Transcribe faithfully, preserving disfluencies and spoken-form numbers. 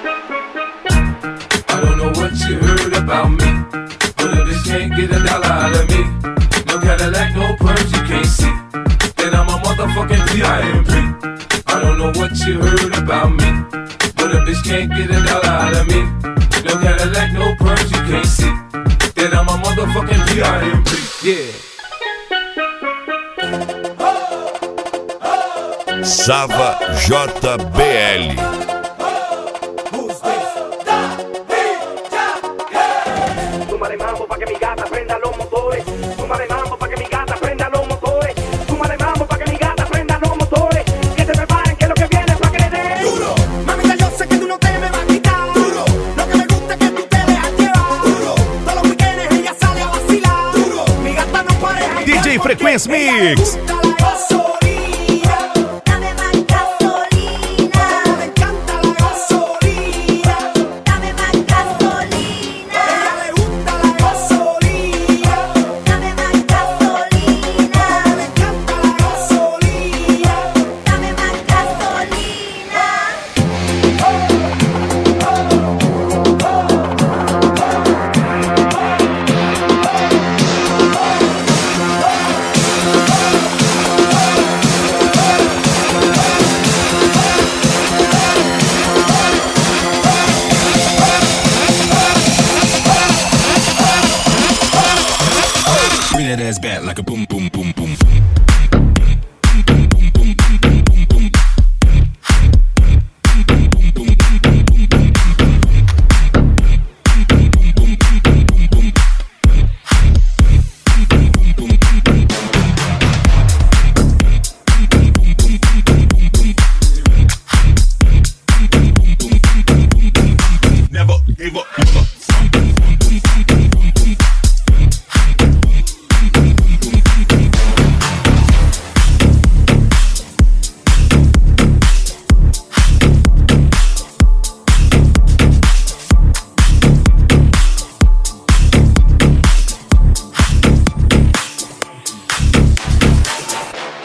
I don't know what you heard about me, but if this can't get a dollar out of me, no Cadillac, no perms you can't see, then I'm a motherfucking P I M P. I don't know what you heard about me, but if this can't get a dollar out of me, no Cadillac, no perms you can't see, then I'm a motherfucking P I M P. Yeah. Sava J B L. Súmale mambo pa' que mi gata prenda los motores. Súmale mambo pa' que mi gata prenda los motores. Súmale mambo pa' que mi gata prenda los motores. Que se preparen que lo que viene es pa' que le den duro. Mamita, yo sé que tú no te me vas a quitar duro. Lo que me gusta es que tú te dejas llevar duro. Todos los weekends ella sale a vacilar duro. Mi gata no pareja. D J Frequency Mix. That ass back like a boom, boom, boom, boom.